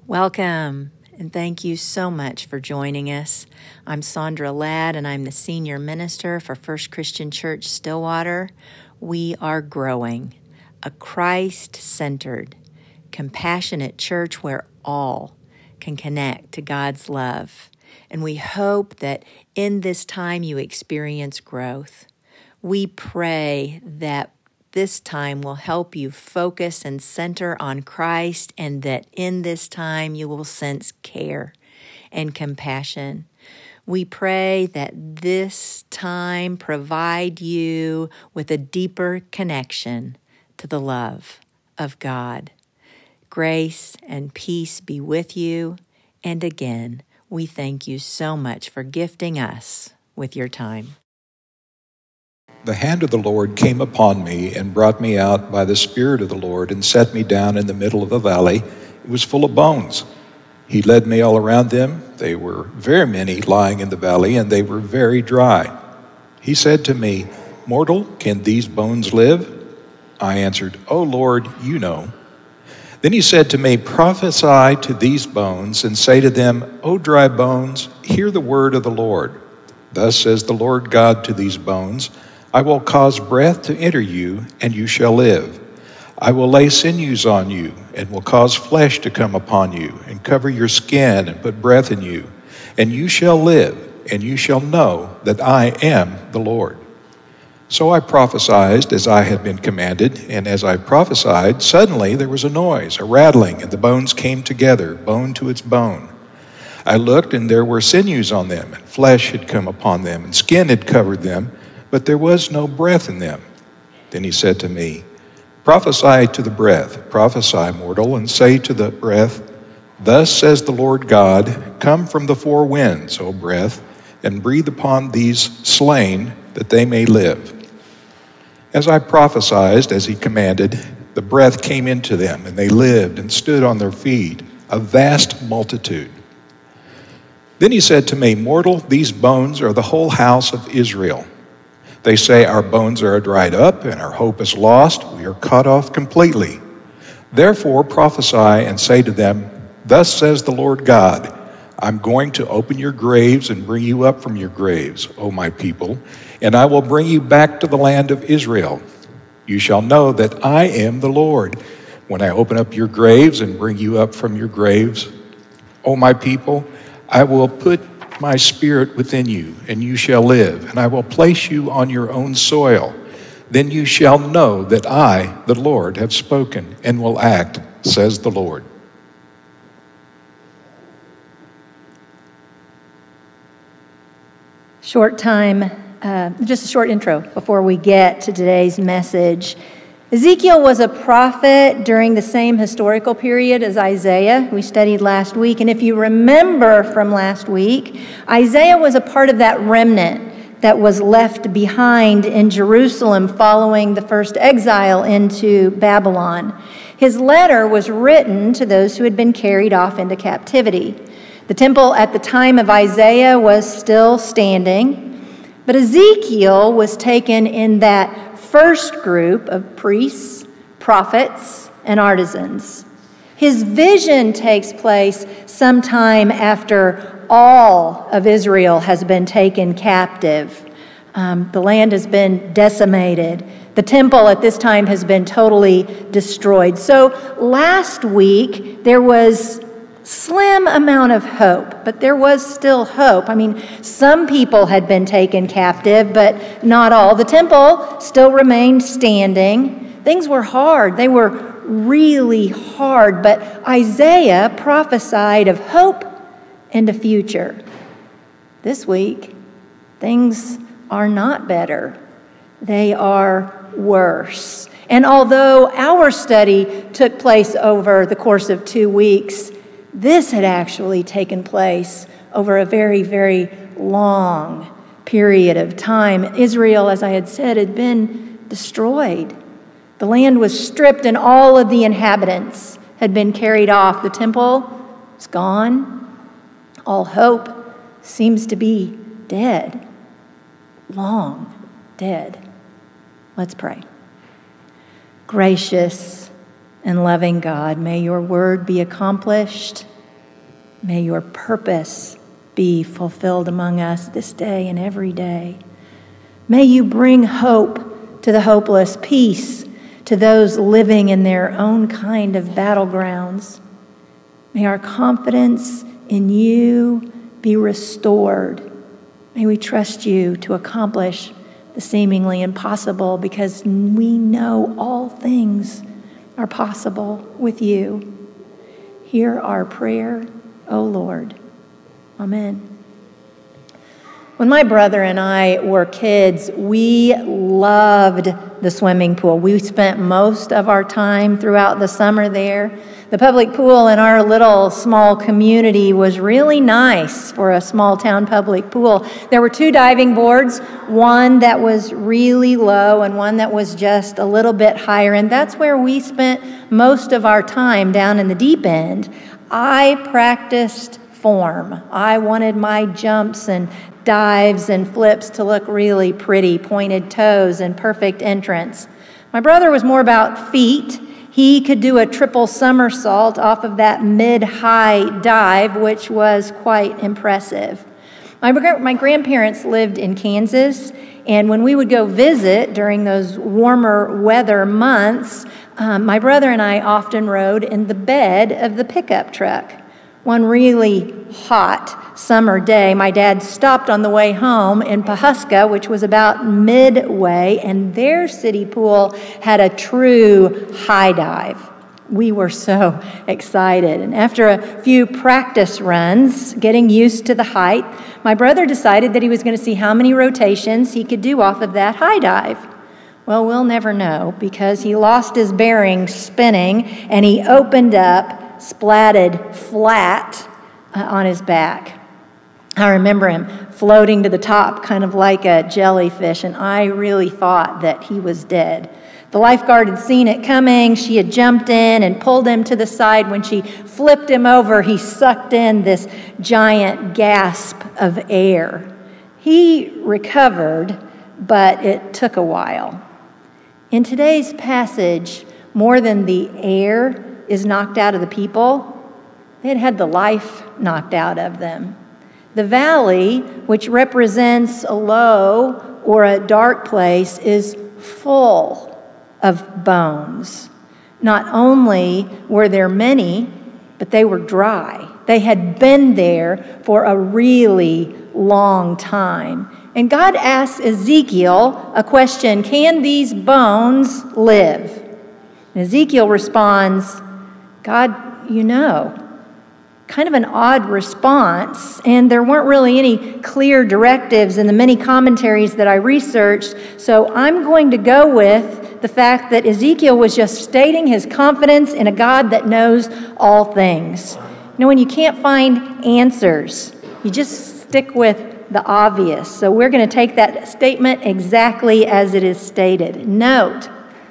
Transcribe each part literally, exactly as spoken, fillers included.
Welcome, and thank you so much for joining us. I'm Sandra Ladd, and I'm the Senior Minister for First Christian Church Stillwater. We are growing, a Christ-centered, compassionate church where all can connect to God's love. And we hope that in this time you experience growth. We pray that this time will help you focus and center on Christ, and that in this time you will sense care and compassion. We pray that this time provide you with a deeper connection to the love of God. Grace and peace be with you. And again, we thank you so much for gifting us with your time. The hand of the Lord came upon me and brought me out by the Spirit of the Lord and set me down in the middle of a valley. It was full of bones. He led me all around them. They were very many lying in the valley, and they were very dry. He said to me, "Mortal, can these bones live?" I answered, "O Lord, you know." Then he said to me, "Prophesy to these bones and say to them, O dry bones, hear the word of the Lord. Thus says the Lord God to these bones, I will cause breath to enter you, and you shall live. I will lay sinews on you, and will cause flesh to come upon you, and cover your skin, and put breath in you. And you shall live, and you shall know that I am the Lord." So I prophesied as I had been commanded, and as I prophesied, suddenly there was a noise, a rattling, and the bones came together, bone to its bone. I looked, and there were sinews on them, and flesh had come upon them, and skin had covered them, but there was no breath in them. Then he said to me, "Prophesy to the breath, prophesy, mortal, and say to the breath, Thus says the Lord God, come from the four winds, O breath, and breathe upon these slain, that they may live." As I prophesied, as he commanded, the breath came into them, and they lived and stood on their feet, a vast multitude. Then he said to me, "Mortal, these bones are the whole house of Israel. They say, our bones are dried up, and our hope is lost. We are cut off completely. Therefore prophesy and say to them, Thus says the Lord God, I'm going to open your graves and bring you up from your graves, O my people, and I will bring you back to the land of Israel. You shall know that I am the Lord, when I open up your graves and bring you up from your graves. O my people, I will put my spirit within you, and you shall live, and I will place you on your own soil. Then you shall know that I, the Lord, have spoken and will act, says the Lord." Short time, uh, just a short intro before we get to today's message. Ezekiel was a prophet during the same historical period as Isaiah we studied last week. And if you remember from last week, Isaiah was a part of that remnant that was left behind in Jerusalem following the first exile into Babylon. His letter was written to those who had been carried off into captivity. The temple at the time of Isaiah was still standing, but Ezekiel was taken in that first group of priests, prophets, and artisans. His vision takes place sometime after all of Israel has been taken captive. Um, the land has been decimated. The temple at this time has been totally destroyed. So last week, there was slim amount of hope, but there was still hope. I mean, some people had been taken captive, but not all. The temple still remained standing. Things were hard. They were really hard, but Isaiah prophesied of hope and a future. This week, things are not better. They are worse. And although our study took place over the course of two weeks, this had actually taken place over a very, very long period of time. Israel, as I had said, had been destroyed. The land was stripped and all of the inhabitants had been carried off. The temple was gone. All hope seems to be dead. Long dead. Let's pray. Gracious and loving God, may your word be accomplished May your purpose be fulfilled among us this day and every day. May you bring hope to the hopeless, peace to those living in their own kind of battlegrounds. May our confidence in you be restored. May we trust you to accomplish the seemingly impossible, because we know all things are possible with you. Hear our prayer, O Lord. Amen. When my brother and I were kids, we loved the swimming pool. We spent most of our time throughout the summer there. The public pool in our little small community was really nice for a small town public pool. There were two diving boards, one that was really low and one that was just a little bit higher, and that's where we spent most of our time down in the deep end. I practiced form. I wanted my jumps and dives and flips to look really pretty, pointed toes and perfect entrance. My brother was more about feet. He could do a triple somersault off of that mid-high dive, which was quite impressive. My, my grandparents lived in Kansas, and when we would go visit during those warmer weather months, um, my brother and I often rode in the bed of the pickup truck. One really hot summer day, my dad stopped on the way home in Pawhuska, which was about midway, and their city pool had a true high dive. We were so excited. And after a few practice runs, getting used to the height, my brother decided that he was going to see how many rotations he could do off of that high dive. Well, we'll never know, because he lost his bearings spinning and he opened up, splatted flat uh, on his back. I remember him floating to the top kind of like a jellyfish, and I really thought that he was dead. The lifeguard had seen it coming. She had jumped in and pulled him to the side. When she flipped him over, he sucked in this giant gasp of air. He recovered, but it took a while. In today's passage, more than the air is knocked out of the people, they had had the life knocked out of them. The valley, which represents a low or a dark place, is full of bones. Not only were there many, but they were dry. They had been there for a really long time. And God asks Ezekiel a question: can these bones live? And Ezekiel responds, God, you know. Kind of an odd response, and there weren't really any clear directives in the many commentaries that I researched, so I'm going to go with the fact that Ezekiel was just stating his confidence in a God that knows all things. You know, when you can't find answers, you just stick with the obvious. So we're going to take that statement exactly as it is stated. Note,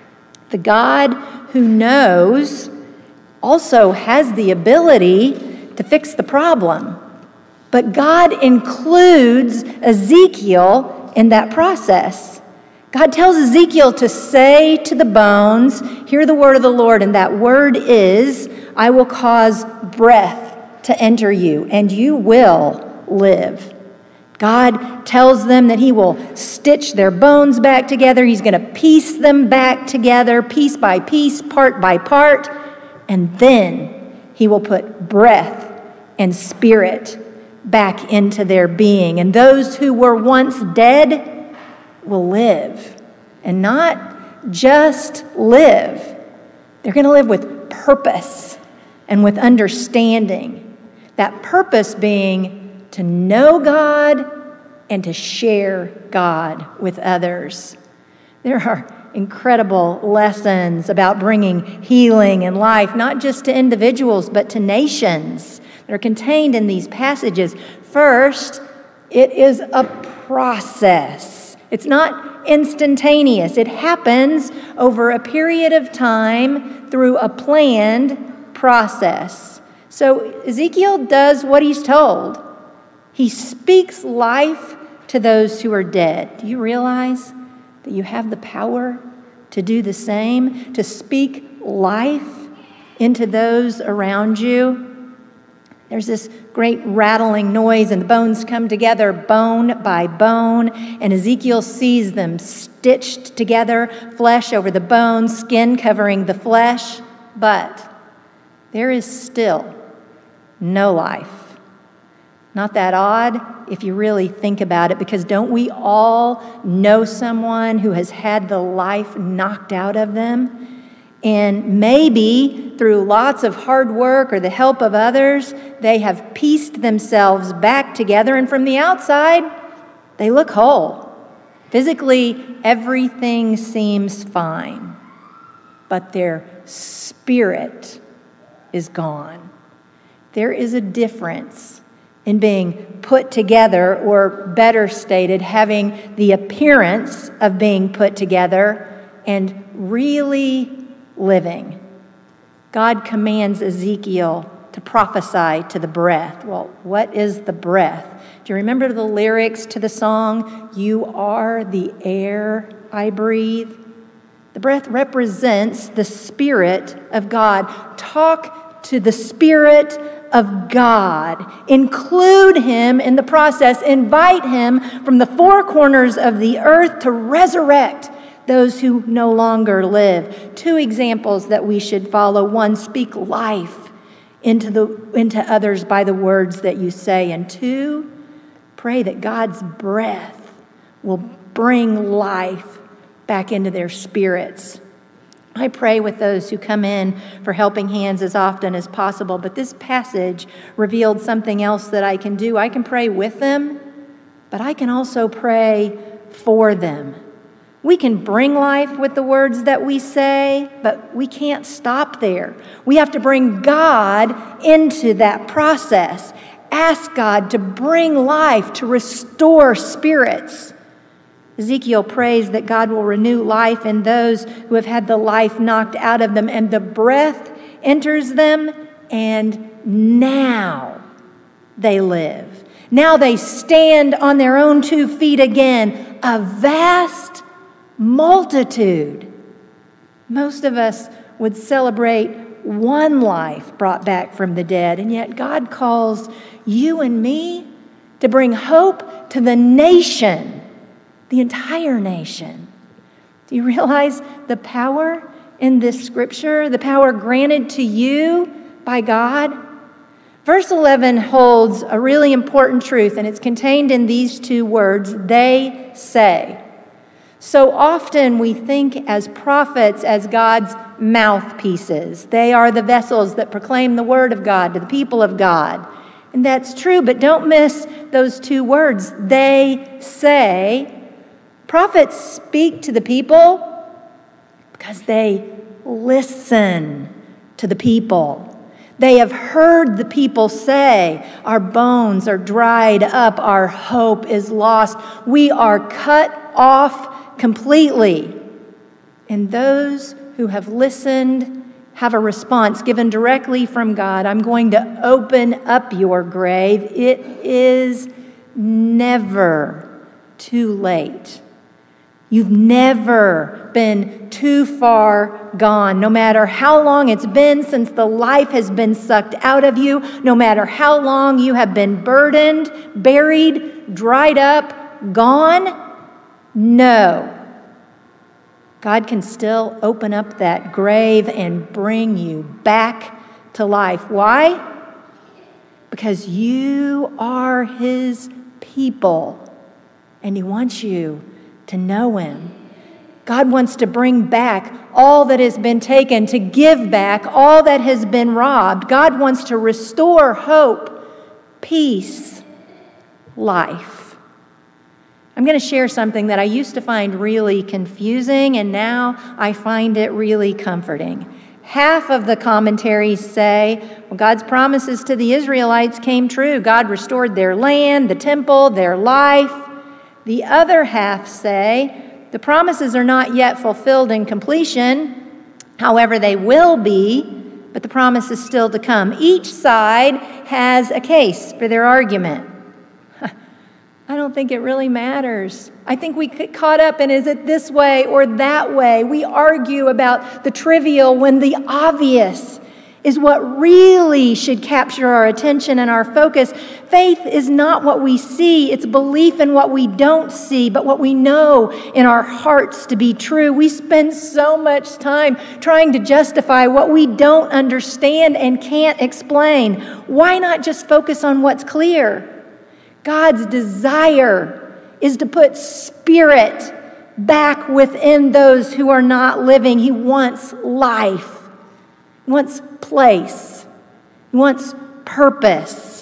the God who knows also has the ability to fix the problem. But God includes Ezekiel in that process. God tells Ezekiel to say to the bones, hear the word of the Lord, and that word is, I will cause breath to enter you, and you will live. God tells them that he will stitch their bones back together. He's going to piece them back together, piece by piece, part by part, and then he will put breath and spirit back into their being. And those who were once dead will live. And not just live. They're going to live with purpose and with understanding. That purpose being to know God and to share God with others. There are incredible lessons about bringing healing and life, not just to individuals, but to nations, that are contained in these passages. First, it is a process. It's not instantaneous. It happens over a period of time through a planned process. So Ezekiel does what he's told. He speaks life to those who are dead. Do you realize that you have the power to do the same, to speak life into those around you? There's this great rattling noise, and the bones come together bone by bone, and Ezekiel sees them stitched together, flesh over the bones, skin covering the flesh, but there is still no life. Not that odd if you really think about it, because don't we all know someone who has had the life knocked out of them? And maybe through lots of hard work or the help of others, they have pieced themselves back together, and from the outside, they look whole. Physically, everything seems fine, but their spirit is gone. There is a difference in being put together, or better stated, having the appearance of being put together and really living. God commands Ezekiel to prophesy to the breath. Well, what is the breath? Do you remember the lyrics to the song, "You are the air I breathe"? The breath represents the Spirit of God. Talk to the Spirit of God. Include him in the process. Invite him from the four corners of the earth to resurrect those who no longer live. Two examples that we should follow. One, speak life into the into others by the words that you say. And two, pray that God's breath will bring life back into their spirits. I pray with those who come in for helping hands as often as possible, but this passage revealed something else that I can do. I can pray with them, but I can also pray for them. We can bring life with the words that we say, but we can't stop there. We have to bring God into that process. Ask God to bring life, to restore spirits. Ezekiel prays that God will renew life in those who have had the life knocked out of them, and the breath enters them, and now they live. Now they stand on their own two feet again, a vast multitude. Most of us would celebrate one life brought back from the dead, and yet God calls you and me to bring hope to the nation, the entire nation. Do you realize the power in this scripture, the power granted to you by God? Verse eleven holds a really important truth, and it's contained in these two words, they say. So often we think as prophets as God's mouthpieces. They are the vessels that proclaim the word of God to the people of God. And that's true, but don't miss those two words. They say. Prophets speak to the people because they listen to the people. They have heard the people say, our bones are dried up, our hope is lost, we are cut off completely. And those who have listened have a response given directly from God. I'm going to open up your grave. It is never too late. You've never been too far gone. No matter how long it's been since the life has been sucked out of you, no matter how long you have been burdened, buried, dried up, gone, no. God can still open up that grave and bring you back to life. Why? Because you are his people, and he wants you to know him. God wants to bring back all that has been taken, to give back all that has been robbed. God wants to restore hope, peace, life. I'm going to share something that I used to find really confusing, and now I find it really comforting. Half of the commentaries say, well, God's promises to the Israelites came true. God restored their land, the temple, their life. The other half say, the promises are not yet fulfilled in completion. However, they will be, but the promise is still to come. Each side has a case for their argument. I don't think it really matters. I think we get caught up in, is it this way or that way? We argue about the trivial when the obvious is what really should capture our attention and our focus. Faith is not what we see. It's belief in what we don't see, but what we know in our hearts to be true. We spend so much time trying to justify what we don't understand and can't explain. Why not just focus on what's clear? God's desire is to put spirit back within those who are not living. He wants life. He wants place. He wants purpose.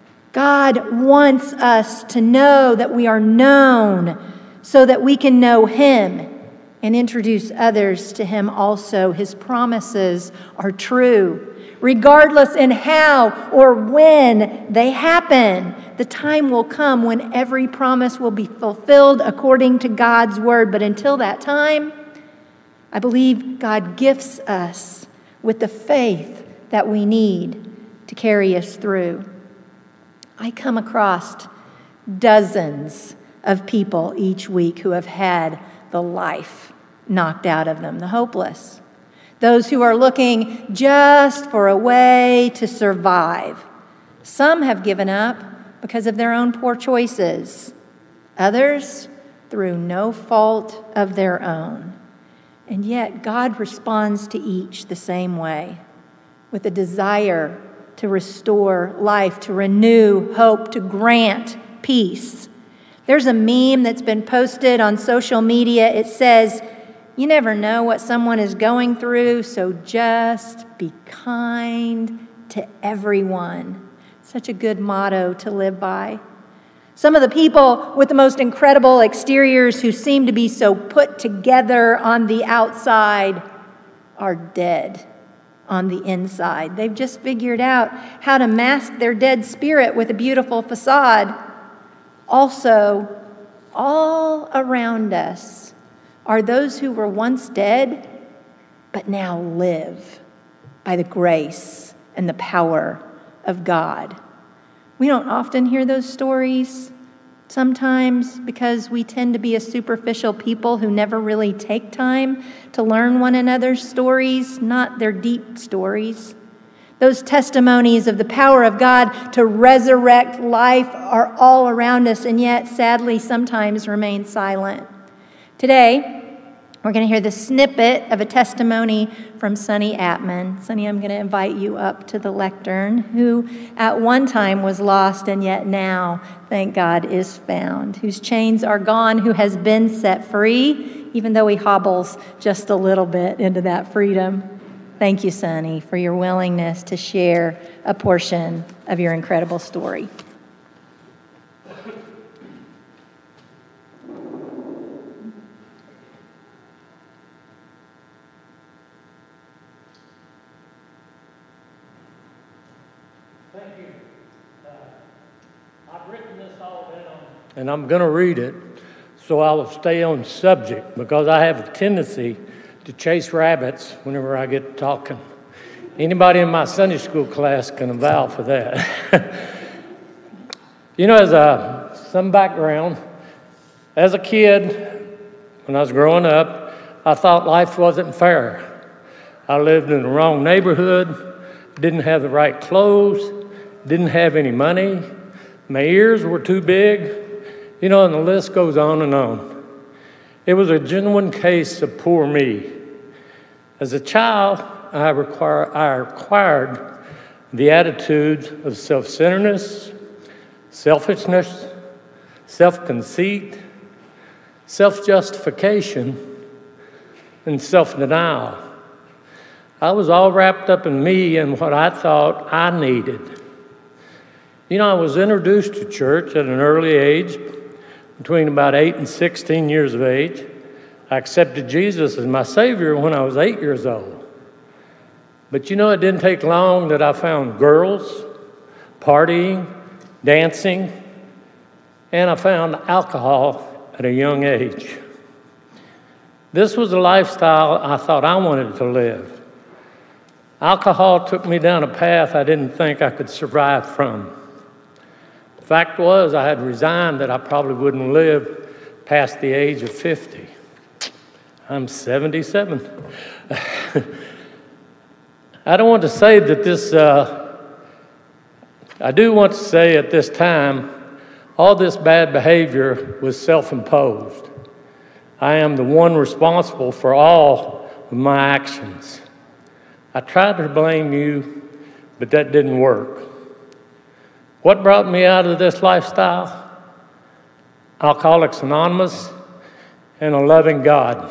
God wants us to know that we are known so that we can know Him and introduce others to Him also. His promises are true. Regardless in how or when they happen, the time will come when every promise will be fulfilled according to God's word. But until that time, I believe God gifts us with the faith that we need to carry us through. I come across dozens of people each week who have had the life knocked out of them, the hopeless. Those who are looking just for a way to survive. Some have given up because of their own poor choices. Others through no fault of their own. And yet God responds to each the same way, with a desire to restore life, to renew hope, to grant peace. There's a meme that's been posted on social media. It says, "You never know what someone is going through, so just be kind to everyone." Such a good motto to live by. Some of the people with the most incredible exteriors who seem to be so put together on the outside are dead on the inside. They've just figured out how to mask their dead spirit with a beautiful facade. Also, all around us are those who were once dead, but now live by the grace and the power of God. We don't often hear those stories, sometimes because we tend to be a superficial people who never really take time to learn one another's stories, not their deep stories. Those testimonies of the power of God to resurrect life are all around us, and yet, sadly, sometimes remain silent. Today, we're going to hear the snippet of a testimony from Sonny Atman. Sonny, I'm going to invite you up to the lectern, who at one time was lost and yet now, thank God, is found, whose chains are gone, who has been set free, even though he hobbles just a little bit into that freedom. Thank you, Sonny, for your willingness to share a portion of your incredible story. And I'm going to read it so I will stay on subject, because I have a tendency to chase rabbits whenever I get talking. Anybody in my Sunday school class can vouch for that. You know, as a, some background, as a kid, when I was growing up, I thought life wasn't fair. I lived in the wrong neighborhood, didn't have the right clothes, didn't have any money, my ears were too big. You know, and the list goes on and on. It was a genuine case of poor me. As a child, I, require, I acquired the attitudes of self-centeredness, selfishness, self-conceit, self-justification, and self-denial. I was all wrapped up in me and what I thought I needed. You know, I was introduced to church at an early age, between about eight and sixteen years of age. I accepted Jesus as my Savior when I was eight years old. But you know, it didn't take long that I found girls, partying, dancing, and I found alcohol at a young age. This was the lifestyle I thought I wanted to live. Alcohol took me down a path I didn't think I could survive from. The fact was, I had resigned that I probably wouldn't live past the age of fifty. I'm seventy-seven. I don't want to say that this, uh, I do want to say at this time, all this bad behavior was self-imposed. I am the one responsible for all of my actions. I tried to blame you, but that didn't work. What brought me out of this lifestyle? Alcoholics Anonymous and a loving God.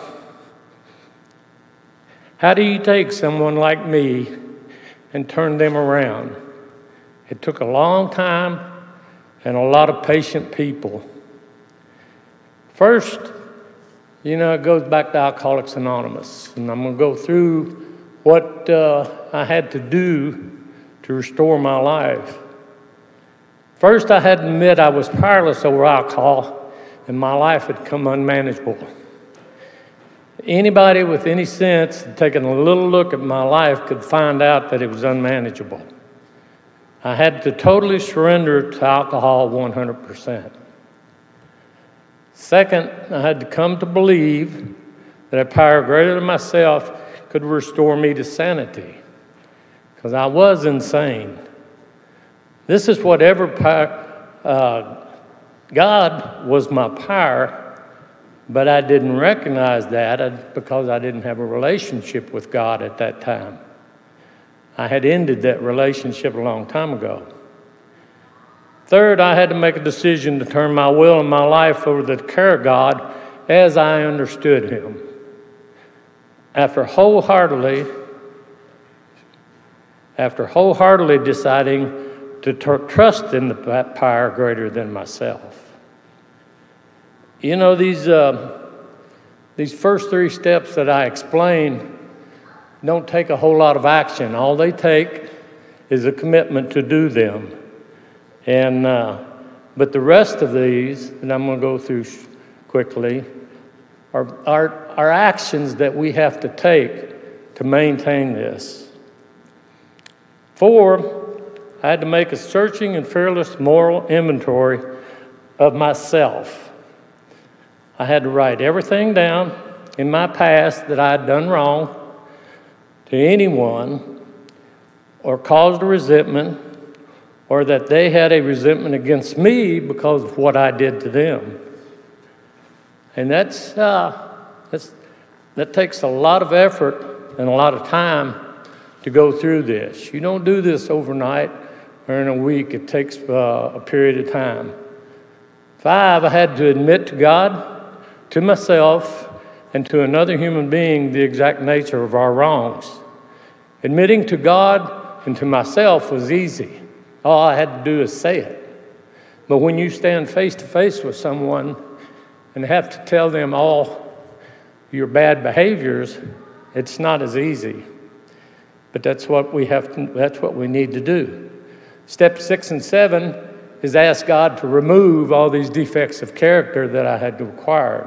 How do you take someone like me and turn them around? It took a long time and a lot of patient people. First, you know, it goes back to Alcoholics Anonymous, and I'm going to go through what uh, I had to do to restore my life. First, I had to admit I was powerless over alcohol, and my life had become unmanageable. Anybody with any sense taking a little look at my life could find out that it was unmanageable. I had to totally surrender to alcohol one hundred percent. Second, I had to come to believe that a power greater than myself could restore me to sanity, because I was insane. This is whatever power, uh, God was my power, but I didn't recognize that because I didn't have a relationship with God at that time. I had ended that relationship a long time ago. Third, I had to make a decision to turn my will and my life over to the care of God as I understood Him. After wholeheartedly, after wholeheartedly deciding to tr- trust in the power greater than myself. You know, these uh, these first three steps that I explained don't take a whole lot of action. All they take is a commitment to do them. And uh, but the rest of these, and I'm going to go through sh- quickly, are, are are actions that we have to take to maintain this. Four, I had to make a searching and fearless moral inventory of myself. I had to write everything down in my past that I had done wrong to anyone or caused a resentment, or that they had a resentment against me because of what I did to them. And that's, uh, that's that takes a lot of effort and a lot of time to go through this. You don't do this overnight or in a week. It takes uh, a period of time. Five, I had to admit to God, to myself, and to another human being the exact nature of our wrongs. Admitting to God and to myself was easy. All I had to do is say it. But when you stand face to face with someone and have to tell them all your bad behaviors, it's not as easy. But that's what we have to, that's what we need to do. Step six and seven is ask God to remove all these defects of character that I had acquired.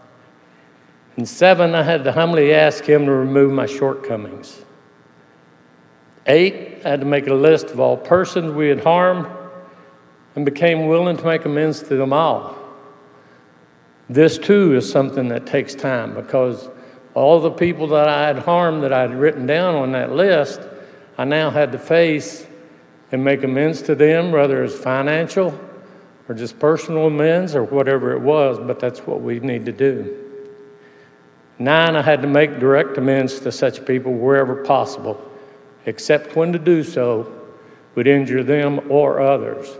And seven, I had to humbly ask Him to remove my shortcomings. Eight, I had to make a list of all persons we had harmed and became willing to make amends to them all. This, too, is something that takes time, because all the people that I had harmed that I had written down on that list, I now had to face and make amends to them, whether it's financial or just personal amends or whatever it was, but that's what we need to do. Nine, I had to make direct amends to such people wherever possible, except when to do so would injure them or others.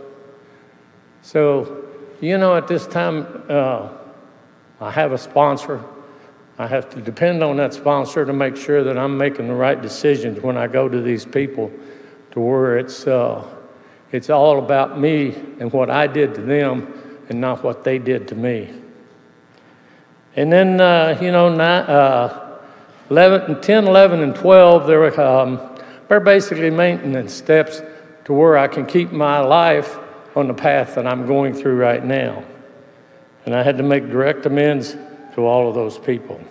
So, you know, at this time, uh, I have a sponsor. I have to depend on that sponsor to make sure that I'm making the right decisions when I go to these people, to where it's uh, it's all about me and what I did to them and not what they did to me. And then, uh, you know, nine, uh, eleven, ten, eleven, and twelve, they're, um, they're basically maintenance steps to where I can keep my life on the path that I'm going through right now. And I had to make direct amends to all of those people.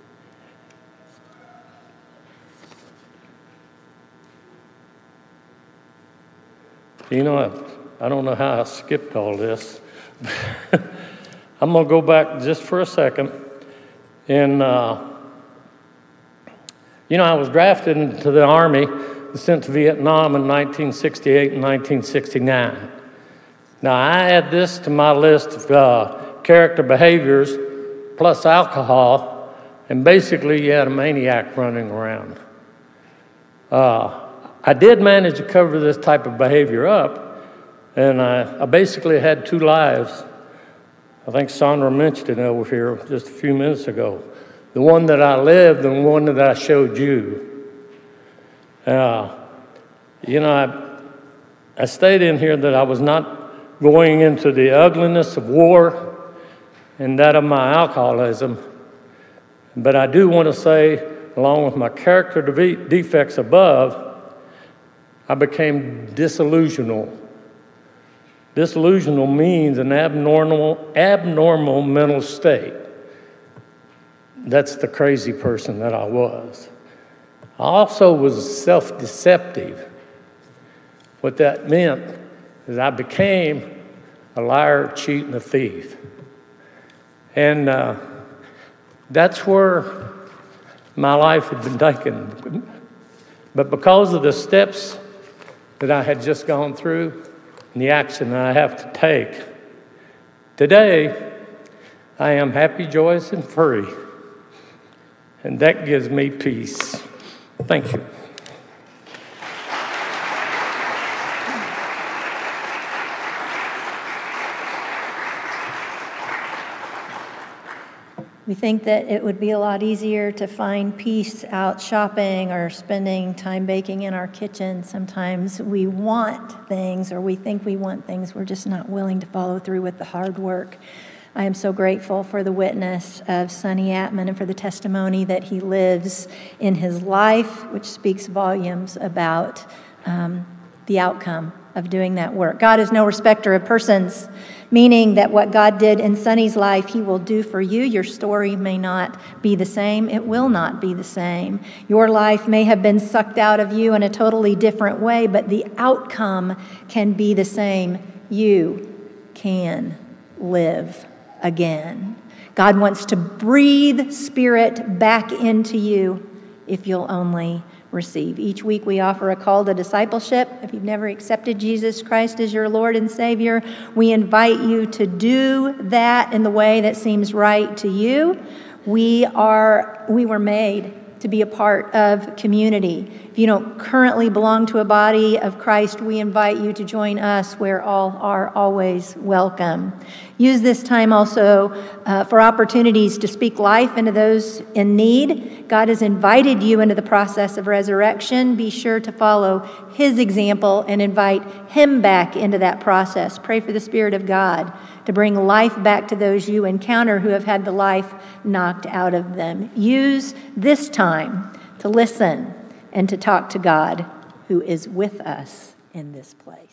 You know, I, I don't know how I skipped all this. I'm going to go back just for a second. And, uh, You know, I was drafted into the Army and sent to Vietnam in nineteen sixty-eight and nineteen sixty-nine. Now, I add this to my list of uh, character behaviors plus alcohol, and basically you had a maniac running around. Uh, I did manage to cover this type of behavior up, and I, I basically had two lives. I think Sandra mentioned it over here just a few minutes ago. The one that I lived and the one that I showed you. Uh, you know, I, I stated in here that I was not going into the ugliness of war and that of my alcoholism, but I do want to say, along with my character de- defects above, I became disillusional. Disillusional means an abnormal, abnormal mental state. That's the crazy person that I was. I also was self-deceptive. What that meant is I became a liar, a cheat, and a thief. And uh, that's where my life had been taken. But because of the steps that I had just gone through and the action that I have to take, today I am happy, joyous, and free. And that gives me peace. Thank you. We think that it would be a lot easier to find peace out shopping or spending time baking in our kitchen. Sometimes we want things, or we think we want things. We're just not willing to follow through with the hard work. I am so grateful for the witness of Sonny Atman and for the testimony that he lives in his life, which speaks volumes about um, the outcome of doing that work. God is no respecter of persons, meaning that what God did in Sonny's life, he will do for you. Your story may not be the same. It will not be the same. Your life may have been sucked out of you in a totally different way, but the outcome can be the same. You can live again. God wants to breathe Spirit back into you if you'll only receive. Each week we offer a call to discipleship. If you've never accepted Jesus Christ as your Lord and Savior, we invite you to do that in the way that seems right to you. We are, we were made to be a part of community. If you don't currently belong to a body of Christ, we invite you to join us where all are always welcome. Use this time also uh, for opportunities to speak life into those in need. God has invited you into the process of resurrection. Be sure to follow his example and invite him back into that process. Pray for the Spirit of God to bring life back to those you encounter who have had the life knocked out of them. Use this time to listen and to talk to God, who is with us in this place.